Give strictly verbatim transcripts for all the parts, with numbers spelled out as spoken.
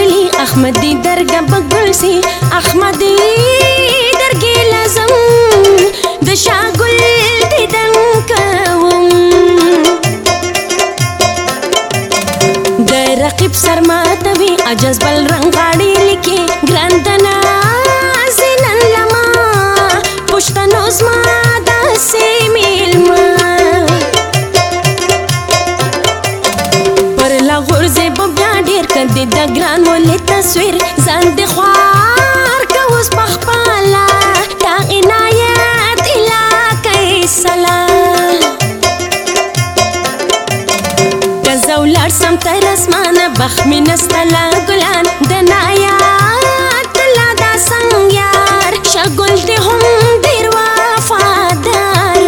لرلی احمدی درگه بگل سی احمدی درگی لازم د شاگل دیدن کوم د رقیب سرماتوي عجز بل رنگ غاړي لیکي ګرندنا زنن لما پښتنو زما داسې میلمه پر لا غورځې به بیا ډېر کندې د ګران ولې تصویر ځان دې خوار که اوس پخپله دا عنایت علاقه سلام که زه ولاړ سم تر اسمانه بخت مې نسته لا ګلان د نایات لا دا څنګ یار شګل دې هم ډېر وفادار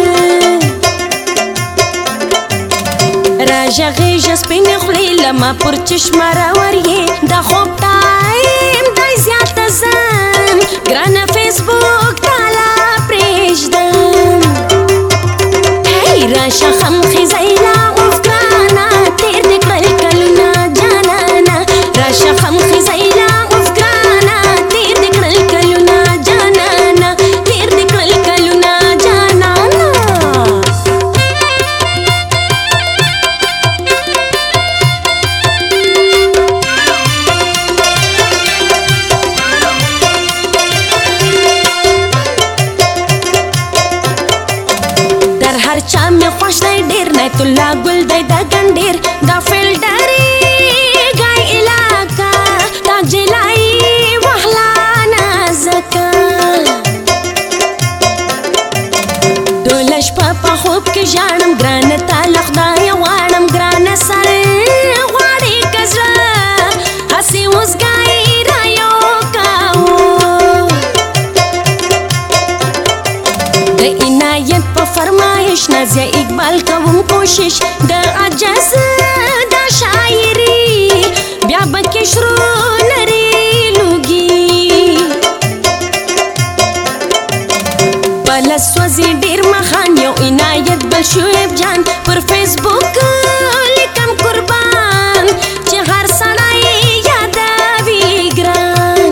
راژغېږه سپینې خولې لمه پر چشمه راور یې دا خوب ټایم دی زیاته ځم ګرانه فیسبوک تالا پرېږدم هی راشه خم خیزی لا اوف ګرانه تېر دې کړل کلونه جانانه راشه خم خیزی لا اوف ګرانه تېر دې کړل کلونه جانانه تېر دې کړل کلونه جانانه در هر چا مې خوښ دی ډېر نیت الله ګل دی د ګنډېر دا فلډرې ګای علاقه دا جلایي وهلا نازکه ټوله شپه په خوب کې ژاړم ګرانه تا له خدایه غواړم ګرانه سر غواړې که زړه هسې اوس ګای رایو کوو د عنایت په فرمایش نازیه اقبال کوم کوشش د عجز د شاعري بیا به کې شروع لري لوګي بله سوځي ډېر مخان یو عنایت بل شعیب جان پر فیسبوک لیکم قربان چې هر سړی یادوي ګران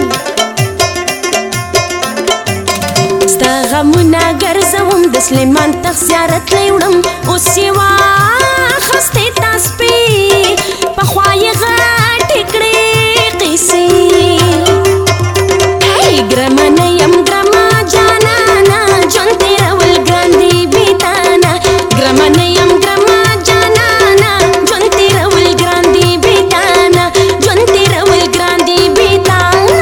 ستا غمونه ګرځوم د سلیمان تخت زیارت لی وړم اوس یې واخیستې تا سپې پخوا یې غټې کړې قیسې هی ګرمه نه یم ګرمه جانانه ژوند تېرول ګران دي بېتانه ګرمه نه یم ګرمه جانانه ژوند تېرول ګران دي بېتانه ژوند تېرول ګران دي بېتانه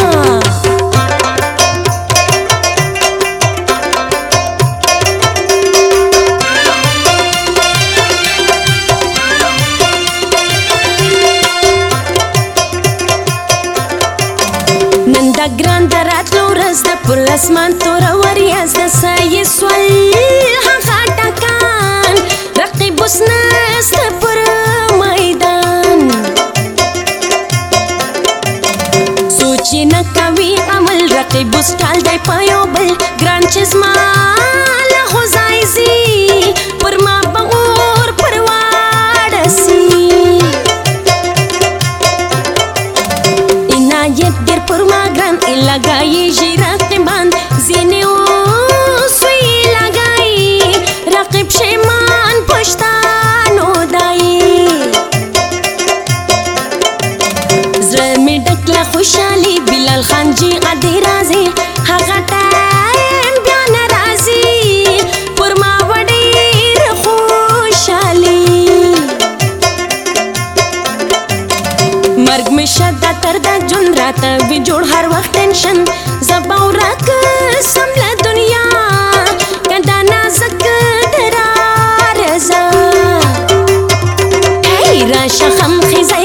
نن د ګران د راتلو ورځ ده پر اسمان توره وریځ ده ساه یې سول هغه ټکان رقیب اوس نسته پر میدان سوچ یې نه کوي عمل رقیب اوس ټال دی په یو بل ګران چې زما له خو ځای ځي پر ما به اور پر واړه سي عنایت ډېر پر ما ګران لګایږي رقیبان ځینې اوس وی لګایي رقیب شیمان پښتانو دایي زړه مې ډک له خوشحالي بلال خان جي ادې راځي هغه ټایم بیا نه راځي پر ما به ډېر خوشحالي مرګ مې شته تر دا ژوند راته وي جوړ هر وخت ټینشن زه به ورک سم له دنیا که دا نازک د رارضا هی راشه خم خیزی